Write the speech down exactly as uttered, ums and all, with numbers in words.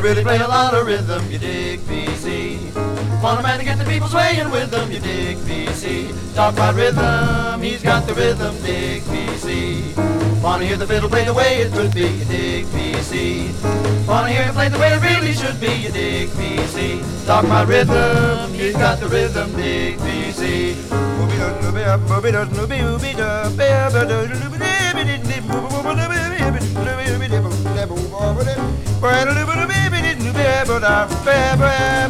really play a lot of rhythm, you dig, P C. Want a man to get the people swaying with them, you dig, P C. Talk about rhythm, he's got the rhythm, dig, P C. Wanna hear the fiddle play the way it could be, you dig, P C. Wanna hear it play the way it really should be, you dig, P C. Talk about rhythm, he's got the rhythm, dig, P C. Ba-da-da-ba-da-ba-ba-da,